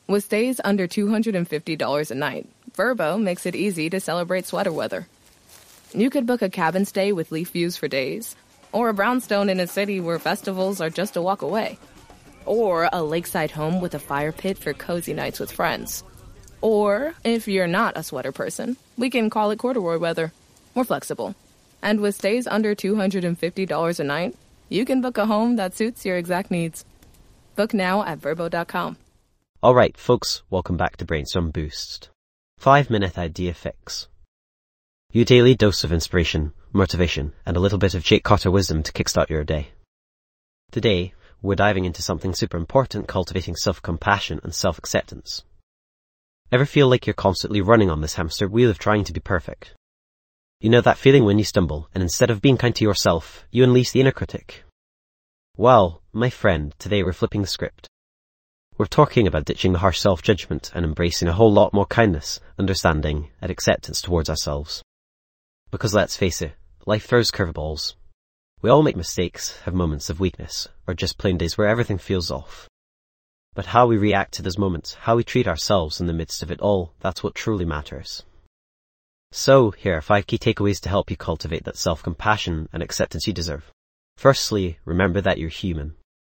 With stays under $250 a night, Vrbo makes it easy to celebrate sweater weather. You could book a cabin stay with leaf views for days, or a brownstone in a city where festivals are just a walk away, or a lakeside home with a fire pit for cozy nights with friends. Or, if you're not a sweater person, we can call it corduroy weather. We're flexible. And with stays under $250 a night, you can book a home that suits your exact needs. Book now at Vrbo.com. Alright, folks, welcome back to Brainstorm Boost. 5-minute idea fix. Your daily dose of inspiration, motivation, and a little bit of Jake Cotter wisdom to kickstart your day. Today, we're diving into something super important, cultivating self-compassion and self-acceptance. Ever feel like you're constantly running on this hamster wheel of trying to be perfect? You know that feeling when you stumble, and instead of being kind to yourself, you unleash the inner critic? Well, my friend, today we're flipping the script. We're talking about ditching the harsh self-judgment and embracing a whole lot more kindness, understanding, and acceptance towards ourselves. Because let's face it, life throws curveballs. We all make mistakes, have moments of weakness, or just plain days where everything feels off. But how we react to those moments, how we treat ourselves in the midst of it all, that's what truly matters. So, here are 5 key takeaways to help you cultivate that self-compassion and acceptance you deserve. Firstly, remember that you're human.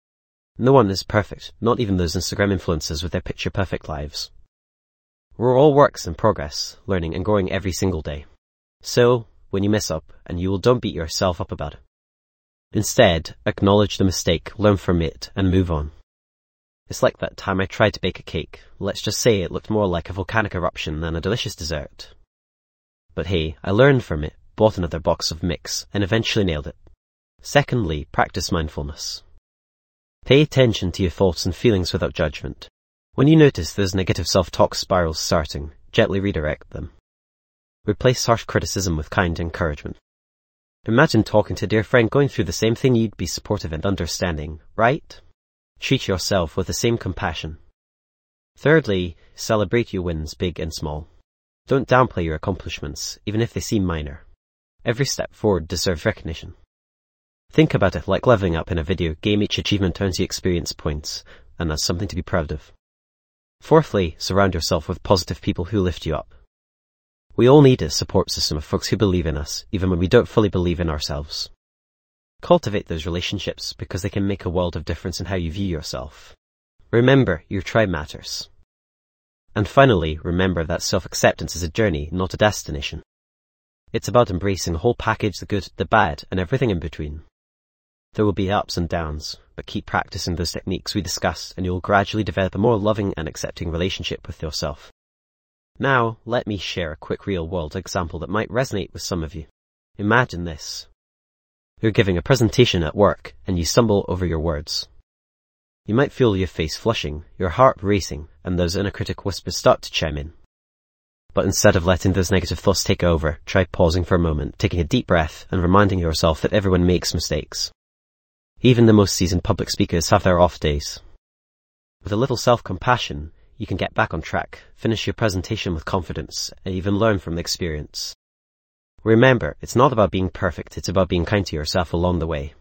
No one is perfect, not even those Instagram influencers with their picture-perfect lives. We're all works in progress, learning and growing every single day. So, when you mess up, don't beat yourself up about it. Instead, acknowledge the mistake, learn from it, and move on. It's like that time I tried to bake a cake. Let's just say it looked more like a volcanic eruption than a delicious dessert. But hey, I learned from it, bought another box of mix, and eventually nailed it. Secondly, practice mindfulness. Pay attention to your thoughts and feelings without judgment. When you notice those negative self-talk spirals starting, gently redirect them. Replace harsh criticism with kind encouragement. Imagine talking to a dear friend going through the same thing. You'd be supportive and understanding, right? Treat yourself with the same compassion. Thirdly, celebrate your wins, big and small. Don't downplay your accomplishments, even if they seem minor. Every step forward deserves recognition. Think about it like leveling up in a video game. Each achievement earns you experience points, and that's something to be proud of. Fourthly, surround yourself with positive people who lift you up. We all need a support system of folks who believe in us, even when we don't fully believe in ourselves. Cultivate those relationships because they can make a world of difference in how you view yourself. Remember, your tribe matters. And finally, remember that self-acceptance is a journey, not a destination. It's about embracing the whole package, the good, the bad, and everything in between. There will be ups and downs, but keep practicing those techniques we discussed and you'll gradually develop a more loving and accepting relationship with yourself. Now, let me share a quick real-world example that might resonate with some of you. Imagine this. You're giving a presentation at work and you stumble over your words. You might feel your face flushing, your heart racing, and those inner critic whispers start to chime in. But instead of letting those negative thoughts take over, try pausing for a moment, taking a deep breath, and reminding yourself that everyone makes mistakes. Even the most seasoned public speakers have their off days. With a little self-compassion, you can get back on track, finish your presentation with confidence, and even learn from the experience. Remember, it's not about being perfect, it's about being kind to yourself along the way.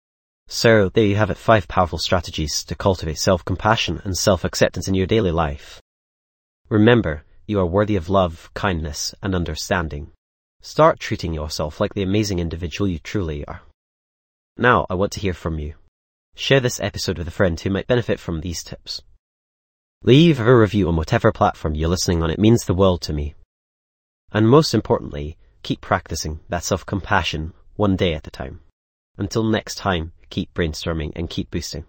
So, there you have it, 5 powerful strategies to cultivate self-compassion and self-acceptance in your daily life. Remember, you are worthy of love, kindness, and understanding. Start treating yourself like the amazing individual you truly are. Now, I want to hear from you. Share this episode with a friend who might benefit from these tips. Leave a review on whatever platform you're listening on, it means the world to me. And most importantly, keep practicing that self-compassion one day at a time. Until next time, keep brainstorming and keep boosting.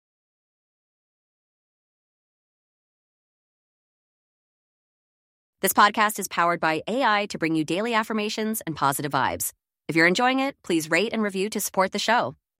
This podcast is powered by AI to bring you daily affirmations and positive vibes. If you're enjoying it, please rate and review to support the show.